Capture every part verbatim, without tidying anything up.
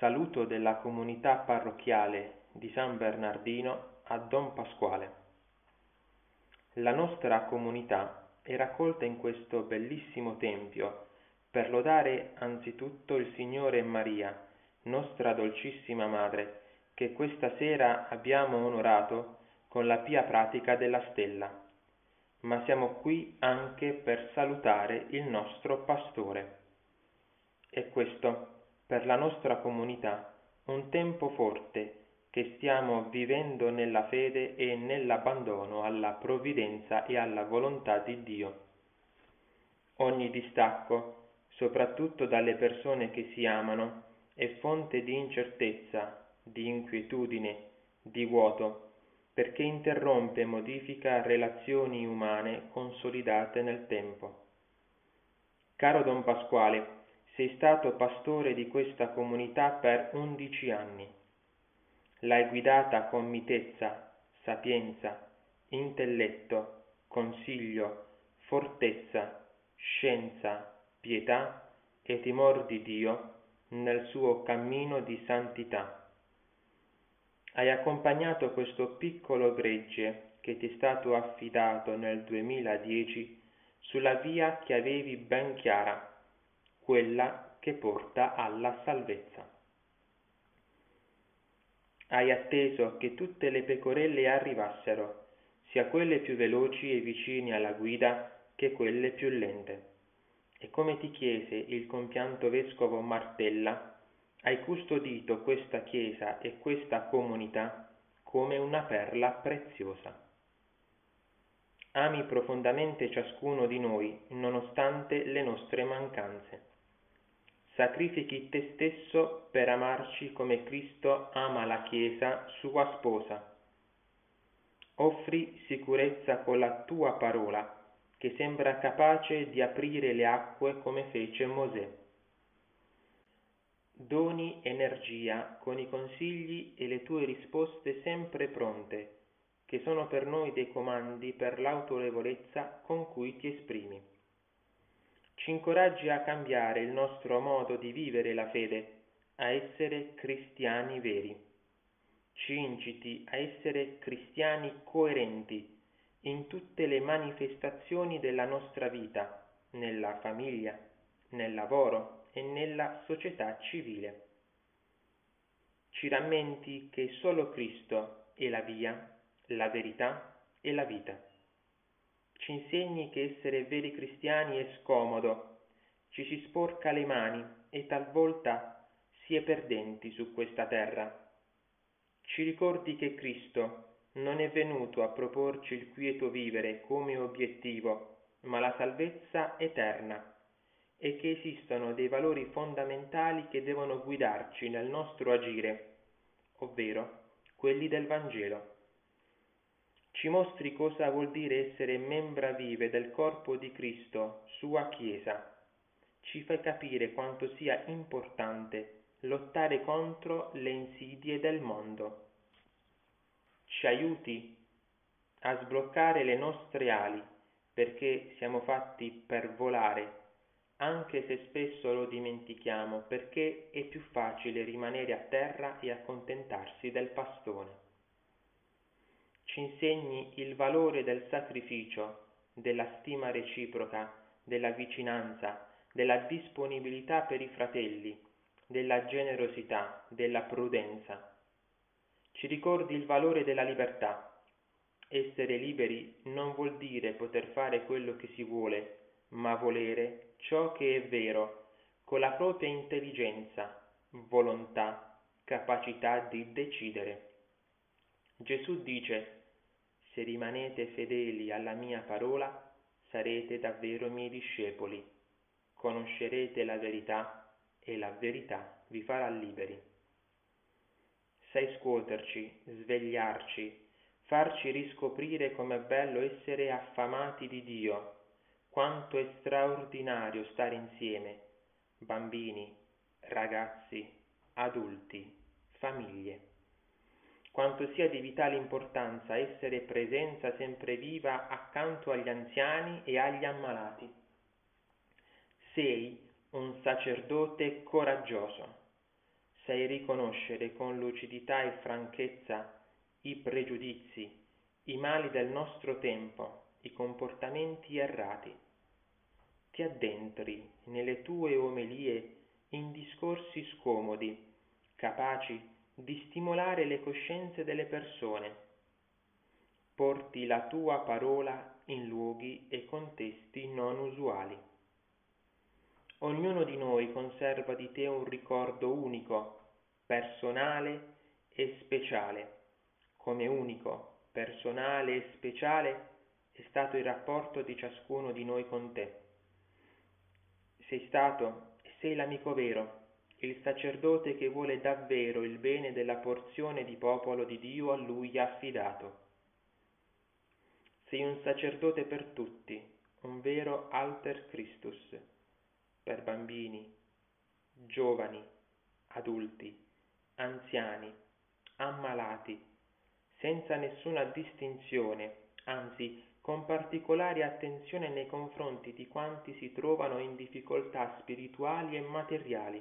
Saluto della comunità parrocchiale di San Bernardino a Don Pasquale. La nostra comunità è raccolta in questo bellissimo tempio per lodare anzitutto il Signore e Maria, nostra dolcissima Madre, che questa sera abbiamo onorato con la pia pratica della stella. Ma siamo qui anche per salutare il nostro pastore. E questo, per la nostra comunità, un tempo forte che stiamo vivendo nella fede e nell'abbandono alla provvidenza e alla volontà di Dio. Ogni distacco, soprattutto dalle persone che si amano, è fonte di incertezza, di inquietudine, di vuoto, perché interrompe e modifica relazioni umane consolidate nel tempo. Caro Don Pasquale, sei stato pastore di questa comunità per undici anni. L'hai guidata con mitezza, sapienza, intelletto, consiglio, fortezza, scienza, pietà e timor di Dio nel suo cammino di santità. Hai accompagnato questo piccolo gregge che ti è stato affidato nel duemiladieci sulla via che avevi ben chiara, quella che porta alla salvezza. Hai atteso che tutte le pecorelle arrivassero, sia quelle più veloci e vicine alla guida che quelle più lente. E come ti chiese il compianto vescovo Martella, hai custodito questa chiesa e questa comunità come una perla preziosa. Ami profondamente ciascuno di noi, nonostante le nostre mancanze. Sacrifichi te stesso per amarci come Cristo ama la Chiesa, sua sposa. Offri sicurezza con la tua parola, che sembra capace di aprire le acque come fece Mosè. Doni energia con i consigli e le tue risposte sempre pronte, che sono per noi dei comandi per l'autorevolezza con cui ti esprimi. Ci incoraggi a cambiare il nostro modo di vivere la fede, a essere cristiani veri. Ci inciti a essere cristiani coerenti in tutte le manifestazioni della nostra vita, nella famiglia, nel lavoro e nella società civile. Ci rammenti che solo Cristo è la via, la verità e la vita. Ci insegni che essere veri cristiani è scomodo, ci si sporca le mani e talvolta si è perdenti su questa terra. Ci ricordi che Cristo non è venuto a proporci il quieto vivere come obiettivo, ma la salvezza eterna, e che esistono dei valori fondamentali che devono guidarci nel nostro agire, ovvero quelli del Vangelo. Ci mostri cosa vuol dire essere membra vive del corpo di Cristo, sua Chiesa. Ci fai capire quanto sia importante lottare contro le insidie del mondo. Ci aiuti a sbloccare le nostre ali, perché siamo fatti per volare, anche se spesso lo dimentichiamo, perché è più facile rimanere a terra e accontentarsi del pastone. Ci insegni il valore del sacrificio, della stima reciproca, della vicinanza, della disponibilità per i fratelli, della generosità, della prudenza. Ci ricordi il valore della libertà. Essere liberi non vuol dire poter fare quello che si vuole, ma volere ciò che è vero, con la propria intelligenza, volontà, capacità di decidere. Gesù dice: se rimanete fedeli alla mia parola, sarete davvero miei discepoli. Conoscerete la verità e la verità vi farà liberi. Sai scuoterci, svegliarci, farci riscoprire com'è bello essere affamati di Dio, quanto è straordinario stare insieme, bambini, ragazzi, adulti, famiglie. Quanto sia di vitale importanza essere presenza sempre viva accanto agli anziani e agli ammalati. Sei un sacerdote coraggioso. sai riconoscere con lucidità e franchezza i pregiudizi, i mali del nostro tempo, i comportamenti errati. Ti addentri nelle tue omelie in discorsi scomodi, capaci di stimolare le coscienze delle persone. Porti la tua parola in luoghi e contesti non usuali. Ognuno di noi conserva di te un ricordo unico, personale e speciale. Come unico, personale e speciale è stato il rapporto di ciascuno di noi con te. Sei stato e sei l'amico vero, il sacerdote che vuole davvero il bene della porzione di popolo di Dio a lui affidato. Sei un sacerdote per tutti, un vero alter Christus, per bambini, giovani, adulti, anziani, ammalati, senza nessuna distinzione, anzi con particolare attenzione nei confronti di quanti si trovano in difficoltà spirituali e materiali.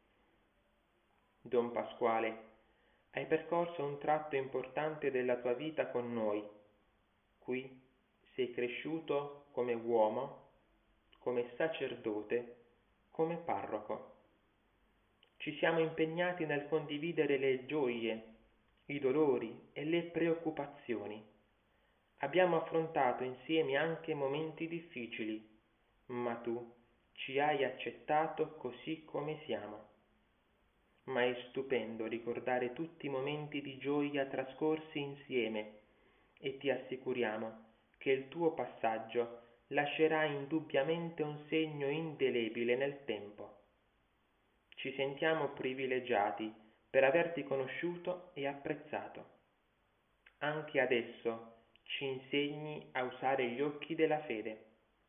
Don Pasquale, hai percorso un tratto importante della tua vita con noi. Qui sei cresciuto come uomo, come sacerdote, come parroco. Ci siamo impegnati nel condividere le gioie, i dolori e le preoccupazioni. Abbiamo affrontato insieme anche momenti difficili, ma tu ci hai accettato così come siamo. Ma è stupendo ricordare tutti i momenti di gioia trascorsi insieme e ti assicuriamo che il tuo passaggio lascerà indubbiamente un segno indelebile nel tempo. Ci sentiamo privilegiati per averti conosciuto e apprezzato. Anche adesso ci insegni a usare gli occhi della fede.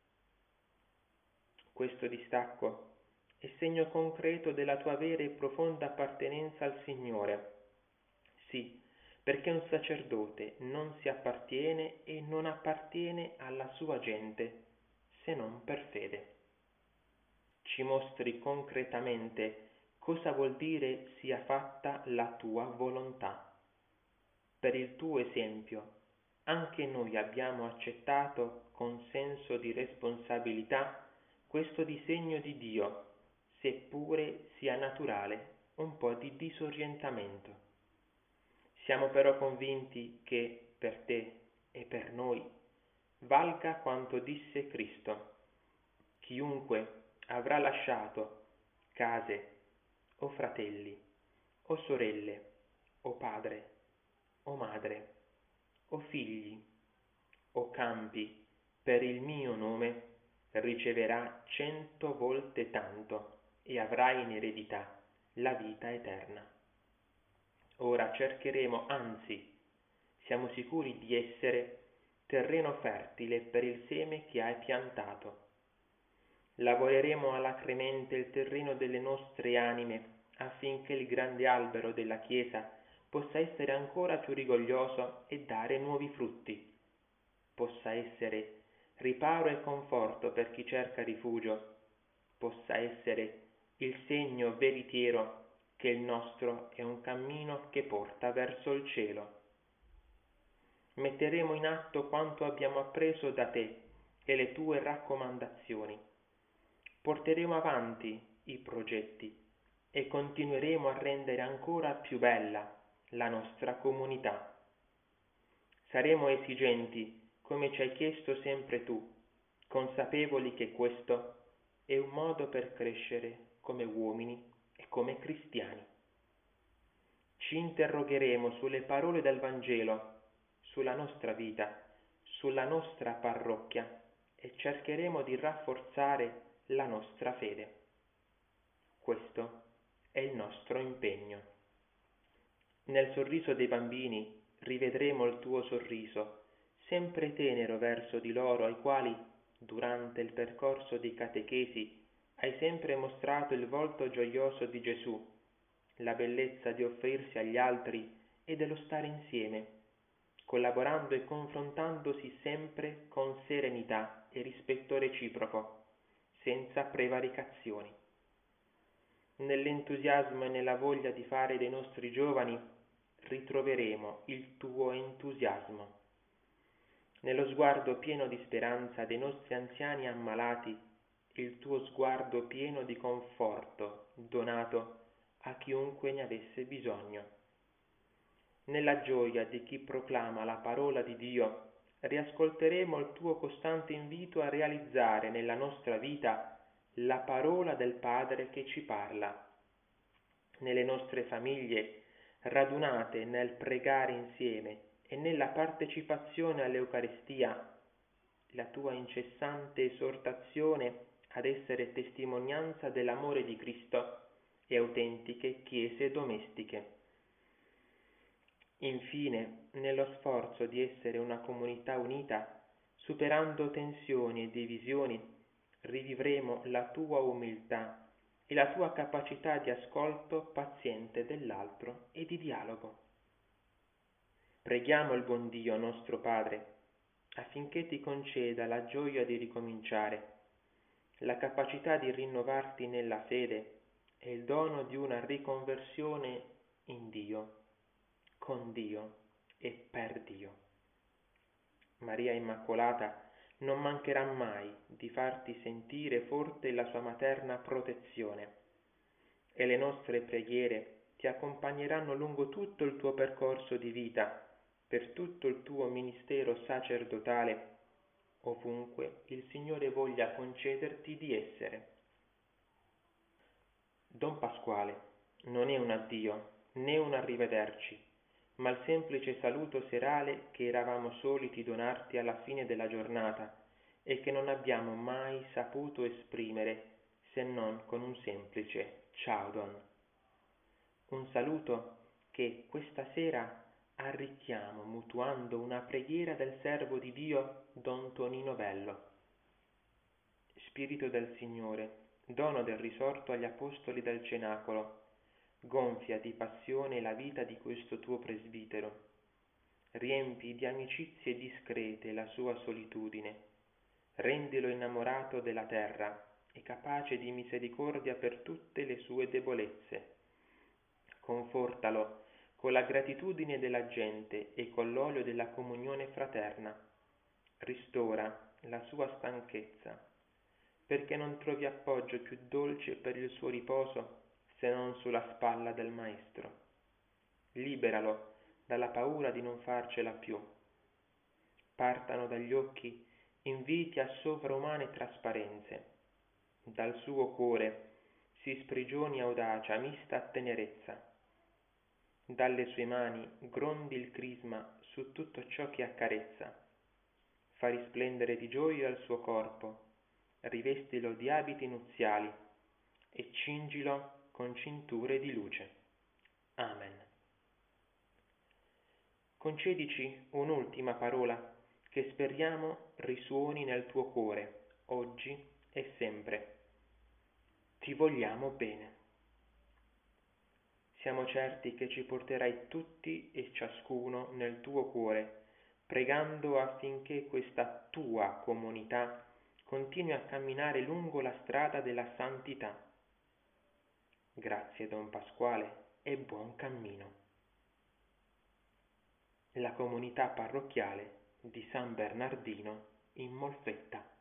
Questo distacco è segno concreto della tua vera e profonda appartenenza al Signore. Sì, perché un sacerdote non si appartiene e non appartiene alla sua gente, se non per fede. Ci mostri concretamente cosa vuol dire sia fatta la tua volontà. Per il tuo esempio, anche noi abbiamo accettato con senso di responsabilità questo disegno di Dio, seppure sia naturale un po' di disorientamento. Siamo però convinti che per te e per noi valga quanto disse Cristo. Chiunque avrà lasciato case o fratelli o sorelle o padre o madre o figli o campi per il mio nome riceverà cento volte tanto e avrà in eredità la vita eterna. Ora cercheremo, anzi, siamo sicuri di essere terreno fertile per il seme che hai piantato. Lavoreremo alacremente il terreno delle nostre anime affinché il grande albero della Chiesa possa essere ancora più rigoglioso e dare nuovi frutti, possa essere riparo e conforto per chi cerca rifugio, possa essere il segno veritiero che il nostro è un cammino che porta verso il cielo. Metteremo in atto quanto abbiamo appreso da te e le tue raccomandazioni. Porteremo avanti i progetti e continueremo a rendere ancora più bella la nostra comunità. Saremo esigenti come ci hai chiesto sempre tu, consapevoli che questo è un modo per crescere come uomini e come cristiani. Ci interrogheremo sulle parole del Vangelo, sulla nostra vita, sulla nostra parrocchia e cercheremo di rafforzare la nostra fede. Questo è il nostro impegno. Nel sorriso dei bambini rivedremo il tuo sorriso, sempre tenero verso di loro ai quali, durante il percorso di catechesi, hai sempre mostrato il volto gioioso di Gesù, la bellezza di offrirsi agli altri e dello stare insieme, collaborando e confrontandosi sempre con serenità e rispetto reciproco, senza prevaricazioni. nell'entusiasmo e nella voglia di fare dei nostri giovani, ritroveremo il tuo entusiasmo. Nello sguardo pieno di speranza dei nostri anziani ammalati, il tuo sguardo pieno di conforto donato a chiunque ne avesse bisogno. Nella gioia di chi proclama la parola di Dio, riascolteremo il tuo costante invito a realizzare nella nostra vita la parola del Padre che ci parla. Nelle nostre famiglie, radunate nel pregare insieme e nella partecipazione all'Eucaristia, la tua incessante esortazione ad essere testimonianza dell'amore di Cristo e autentiche chiese domestiche. Infine, nello sforzo di essere una comunità unita, superando tensioni e divisioni, rivivremo la tua umiltà e la tua capacità di ascolto paziente dell'altro e di dialogo. Preghiamo il buon Dio nostro Padre affinché ti conceda la gioia di ricominciare, la capacità di rinnovarti nella fede e il dono di una riconversione in Dio, con Dio e per Dio. Maria Immacolata non mancherà mai di farti sentire forte la sua materna protezione e le nostre preghiere ti accompagneranno lungo tutto il tuo percorso di vita, per tutto il tuo ministero sacerdotale, ovunque il Signore voglia concederti di essere. Don Pasquale non è un addio né un arrivederci, ma il semplice saluto serale che eravamo soliti donarti alla fine della giornata e che non abbiamo mai saputo esprimere se non con un semplice ciao Don. Un saluto che questa sera arricchiamo mutuando una preghiera del servo di Dio Don Tonino Bello. Spirito del Signore, dono del risorto agli apostoli del cenacolo, gonfia di passione la vita di questo tuo presbitero, riempi di amicizie discrete la sua solitudine, rendilo innamorato della terra e capace di misericordia per tutte le sue debolezze. Confortalo con la gratitudine della gente e con l'olio della comunione fraterna. Ristora la sua stanchezza, perché non trovi appoggio più dolce per il suo riposo se non sulla spalla del Maestro. Liberalo dalla paura di non farcela più. Partano dagli occhi inviti a sovraumane trasparenze. Dal suo cuore si sprigioni audacia mista a tenerezza. Dalle sue mani grondi il crisma su tutto ciò che accarezza. Fa risplendere di gioia il suo corpo, rivestilo di abiti nuziali e cingilo con cinture di luce. Amen. Concedici un'ultima parola che speriamo risuoni nel tuo cuore, oggi e sempre. Ti vogliamo bene. Siamo certi che ci porterai tutti e ciascuno nel tuo cuore, pregando affinché questa tua comunità continui a camminare lungo la strada della santità. Grazie Don Pasquale e buon cammino. La comunità parrocchiale di San Bernardino in Molfetta.